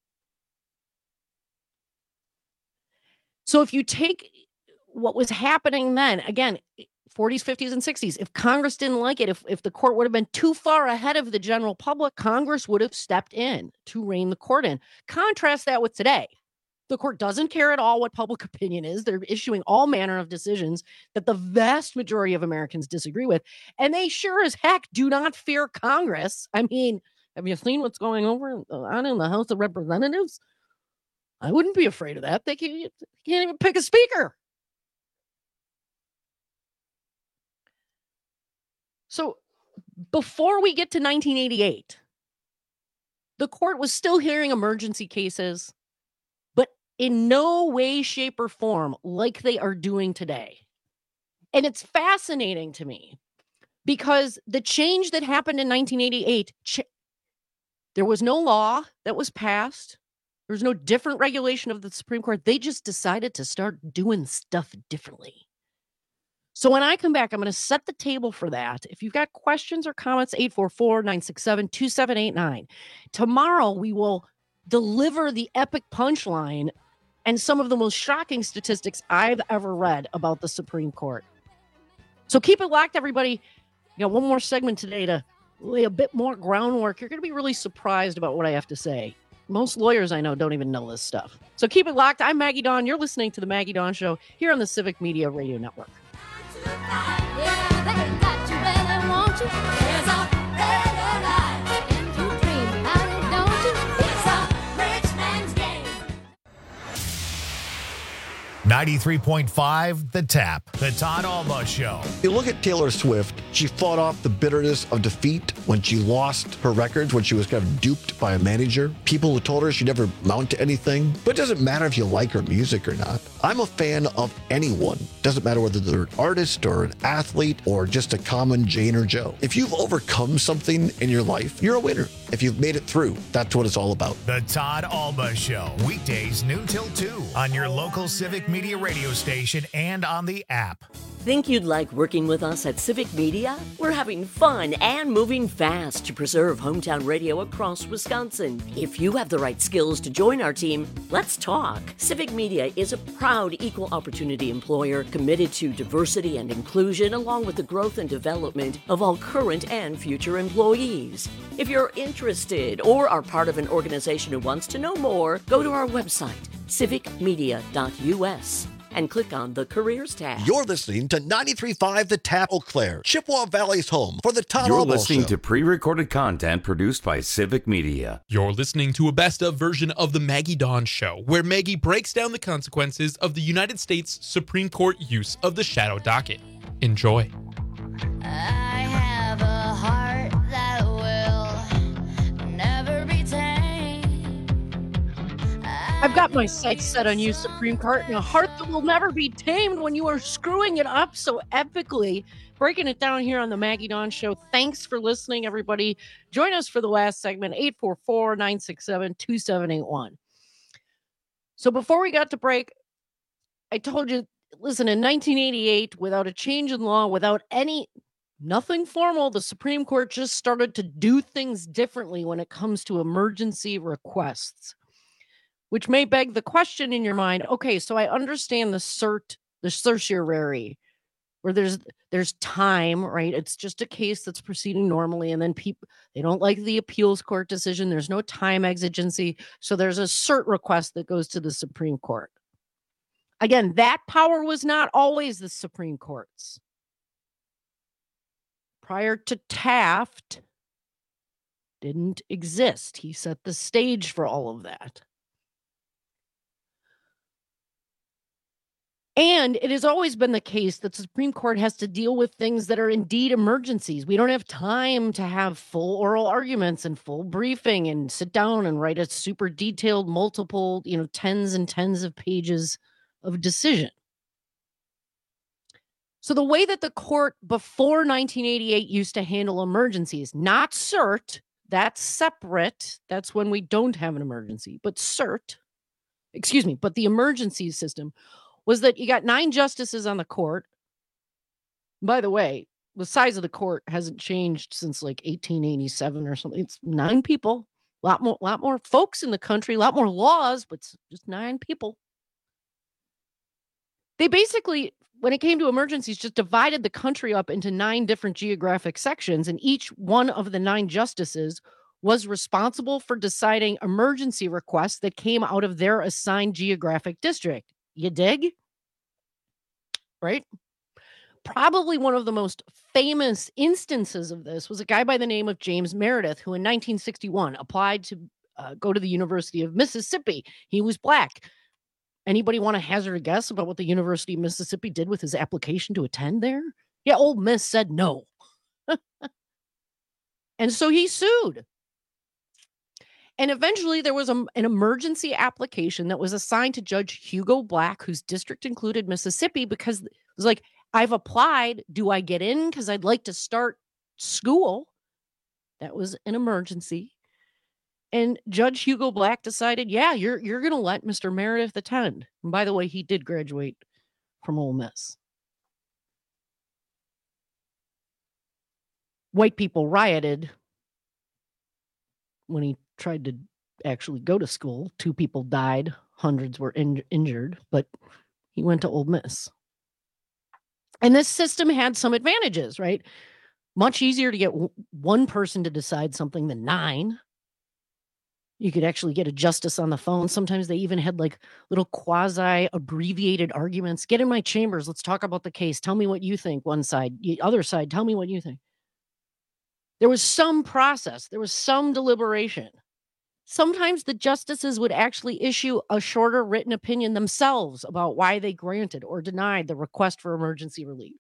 So if you take what was happening then, again, 40s, 50s, and 60s, if Congress didn't like it, if the court would have been too far ahead of the general public, Congress would have stepped in to rein the court in. Contrast that with today. The court doesn't care at all what public opinion is. They're issuing all manner of decisions that the vast majority of Americans disagree with. And they sure as heck do not fear Congress. I mean, have you seen what's going on in the House of Representatives? I wouldn't be afraid of that. They can't even pick a speaker. So before we get to 1988, the court was still hearing emergency cases, but in no way, shape, or form like they are doing today. And it's fascinating to me because the change that happened in 1988, there was no law that was passed. There was no different regulation of the Supreme Court. They just decided to start doing stuff differently. So when I come back, I'm going to set the table for that. If you've got questions or comments, 844-967-2789. Tomorrow, we will deliver the epic punchline and some of the most shocking statistics I've ever read about the Supreme Court. So keep it locked, everybody. You got one more segment today to lay a bit more groundwork. You're going to be really surprised about what I have to say. Most lawyers I know don't even know this stuff. So keep it locked. I'm Maggie Dawn. You're listening to The Maggie Dawn Show here on the Civic Media Radio Network. 93.5 The Tap, The Todd Alba Show. You look at Taylor Swift, she fought off the bitterness of defeat when she lost her records, when she was kind of duped by a manager. People who told her she'd never amount to anything. But it doesn't matter if you like her music or not. I'm a fan of anyone. Doesn't matter whether they're an artist or an athlete or just a common Jane or Joe. If you've overcome something in your life, you're a winner. If you've made it through, that's what it's all about. The Todd Alba Show, weekdays noon till 2 on your local Civic Media radio station and on the app. Think you'd like working with us at Civic Media? We're having fun and moving fast to preserve hometown radio across Wisconsin. If you have the right skills to join our team, let's talk. Civic Media is a proud equal opportunity employer committed to diversity and inclusion along with the growth and development of all current and future employees. If you're interested or are part of an organization who wants to know more, go to our website, civicmedia.us. and click on the Careers tab. You're listening to 93.5 The Tap, Eau Claire, Chippewa Valley's home for the Todd You're Alba listening Show. to pre-recorded content produced by Civic Media. You're listening to a best-of version of the Maggie Dawn Show, where Maggie breaks down the consequences of the United States Supreme Court use of the shadow docket. Enjoy. I have a heart that will never be tamed. I've got my sights set on you, Supreme Court, and a heart that will never be tamed when you are screwing it up so epically. Breaking it down here on the Maggie Dawn Show. Thanks for listening, everybody. Join us for the last segment, 844-967-2781. So before we got to break, I told you, listen, in 1988, without a change in law, without nothing formal, the Supreme Court just started to do things differently when it comes to emergency requests. Which may beg the question in your mind, okay, so I understand the certiorari, where there's time, right? It's just a case that's proceeding normally, and then people, they don't like the appeals court decision. There's no time exigency, so there's a cert request that goes to the Supreme Court. Again, that power was not always the Supreme Court's. Prior to Taft, didn't exist. He set the stage for all of that. And it has always been the case that the Supreme Court has to deal with things that are indeed emergencies. We don't have time to have full oral arguments and full briefing and sit down and write a super detailed, multiple, tens and tens of pages of decision. So the way that the court before 1988 used to handle emergencies, not cert, that's separate. That's when we don't have an emergency, but but the emergency system was that you got 9 justices on the court. By the way, the size of the court hasn't changed since like 1887 or something. It's 9 people, a lot more folks in the country, a lot more laws, but just 9 people. They basically, when it came to emergencies, just divided the country up into 9 different geographic sections, and each one of the 9 justices was responsible for deciding emergency requests that came out of their assigned geographic district. You dig? Right? Probably one of the most famous instances of this was a guy by the name of James Meredith, who in 1961 applied to go to the University of Mississippi. He was black. Anybody want to hazard a guess about what the University of Mississippi did with his application to attend there? Yeah, Ole Miss said no. And so he sued. And eventually there was an emergency application that was assigned to Judge Hugo Black, whose district included Mississippi, because it was like, I've applied. Do I get in? Because I'd like to start school. That was an emergency. And Judge Hugo Black decided, yeah, you're going to let Mr. Meredith attend. And by the way, he did graduate from Ole Miss. White people rioted when he tried to actually go to school. 2 people died. Hundreds were injured, but he went to Ole Miss. And this system had some advantages, right? Much easier to get one person to decide something than 9. You could actually get a justice on the phone. Sometimes they even had like little quasi abbreviated arguments. Get in my chambers. Let's talk about the case. Tell me what you think. One side, the other side, tell me what you think. There was some process. There was some deliberation. Sometimes the justices would actually issue a shorter written opinion themselves about why they granted or denied the request for emergency relief.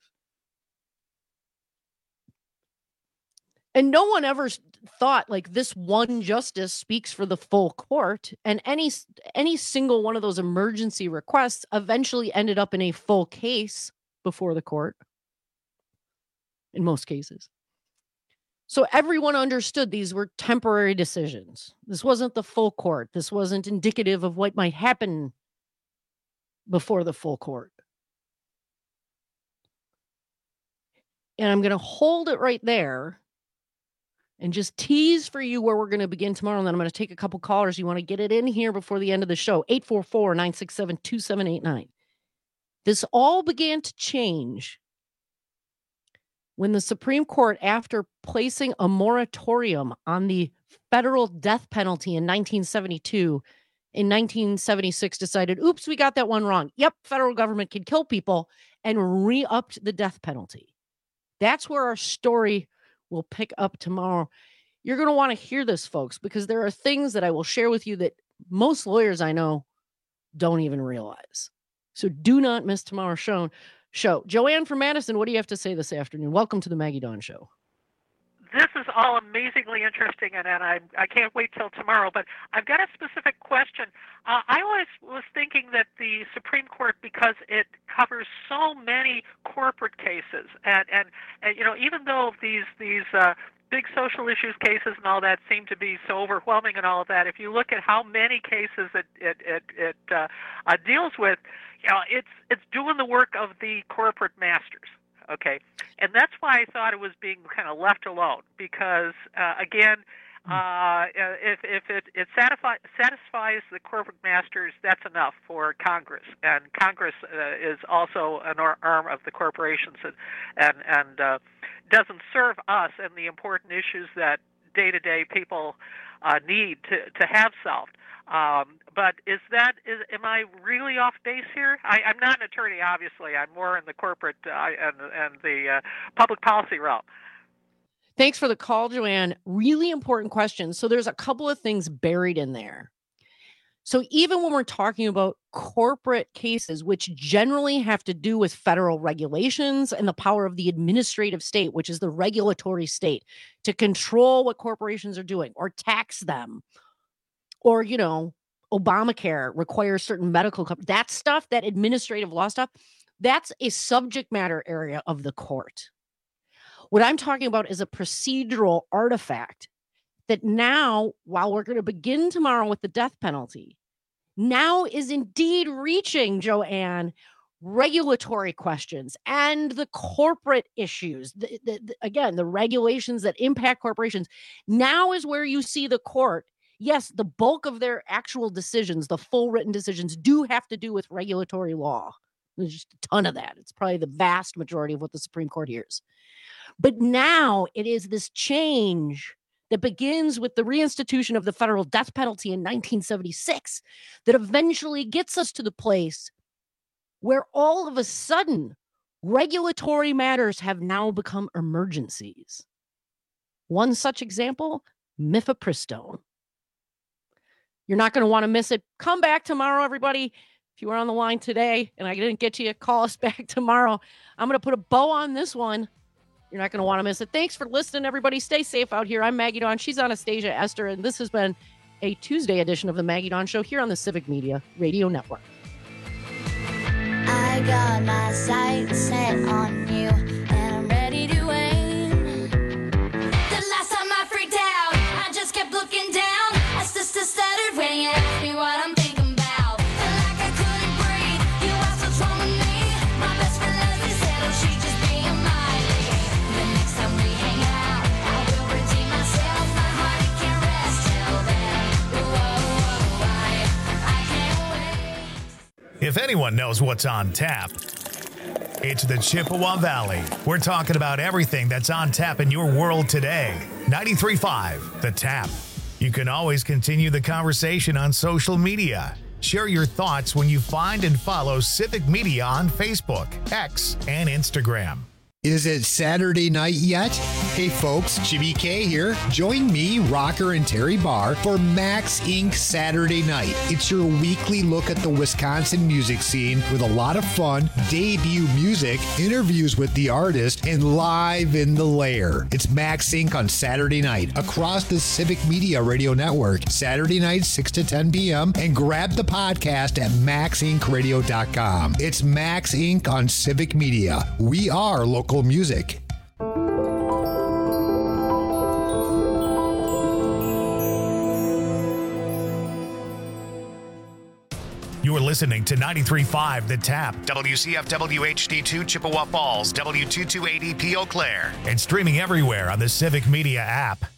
And no one ever thought like this one justice speaks for the full court, and any single one of those emergency requests eventually ended up in a full case before the court in most cases. So everyone understood these were temporary decisions. This wasn't the full court. This wasn't indicative of what might happen before the full court. And I'm going to hold it right there and just tease for you where we're going to begin tomorrow. And then I'm going to take a couple callers. You want to get it in here before the end of the show. 844-967-2789. This all began to change when the Supreme Court, after placing a moratorium on the federal death penalty in 1972, in 1976 decided, oops, we got that one wrong. Yep, federal government can kill people, and re-upped the death penalty. That's where our story will pick up tomorrow. You're going to want to hear this, folks, because there are things that I will share with you that most lawyers I know don't even realize. So do not miss tomorrow's show. Joanne from Madison, what do you have to say this afternoon? Welcome to the Maggie Dawn Show. This is all amazingly interesting, and I can't wait till tomorrow. But I've got a specific question. I always was thinking that the Supreme Court, because it covers so many corporate cases, and you know, even though these big social issues cases and all that seem to be so overwhelming and all of that, if you look at how many cases it deals with, you know, it's doing the work of the corporate masters. Okay, and that's why I thought it was being kind of left alone, because again, if it satisfies the corporate masters, that's enough for Congress, and Congress is also an arm of the corporations, and doesn't serve us and the important issues that day-to-day people need to have solved. But am I really off base here? I'm not an attorney, obviously. I'm more in the corporate and the public policy realm. Thanks for the call, Joanne. Really important question. So there's a couple of things buried in there. So even when we're talking about corporate cases, which generally have to do with federal regulations and the power of the administrative state, which is the regulatory state, to control what corporations are doing or tax them, or, you know, Obamacare requires certain medical coverage. That stuff, that administrative law stuff, that's a subject matter area of the court. What I'm talking about is a procedural artifact that now, while we're going to begin tomorrow with the death penalty, now is indeed reaching, Joanne, regulatory questions and the corporate issues. Again, the regulations that impact corporations. Now is where you see the court. Yes, the bulk of their actual decisions, the full written decisions, do have to do with regulatory law. There's just a ton of that. It's probably the vast majority of what the Supreme Court hears. But now it is this change that begins with the reinstitution of the federal death penalty in 1976 that eventually gets us to the place where all of a sudden regulatory matters have now become emergencies. One such example, mifepristone. You're not going to want to miss it. Come back tomorrow, everybody. If you were on the line today and I didn't get to you, call us back tomorrow. I'm going to put a bow on this one. You're not going to want to miss it. Thanks for listening, everybody. Stay safe out here. I'm Maggie Dawn. She's Anastasia Esther, and this has been a Tuesday edition of the Maggie Dawn Show here on the Civic Media Radio Network. I got my sights set on you, and I'm ready to aim. The last time I freaked out, I just kept looking down. I just stuttered when you asked me what I'm thinking about. Felt like I couldn't breathe. You asked what's wrong with me. My best friend Leslie said, oh, she's just being Miley. The next time we hang out, I will redeem myself. My heart, it can't rest till then. Whoa, I can't wait. If anyone knows what's on tap, it's the Chippewa Valley. We're talking about everything that's on tap in your world today. 93.5 The Tap. You can always continue the conversation on social media. Share your thoughts when you find and follow Civic Media on Facebook, X, and Instagram. Is it Saturday night yet? Hey folks, Jimmy K here. Join me, Rocker, and Terry Barr for Max Inc. Saturday Night. It's your weekly look at the Wisconsin music scene with a lot of fun, debut music, interviews with the artist, and live in the lair. It's Max Inc. on Saturday night across the Civic Media Radio Network. Saturday night, 6 to 10 p.m. And grab the podcast at maxincradio.com. It's Max Inc. on Civic Media. We are local music. You are listening to 93.5 The Tap, WCFW HD2 Chippewa Falls, W228EP Eau Claire, and streaming everywhere on the Civic Media app.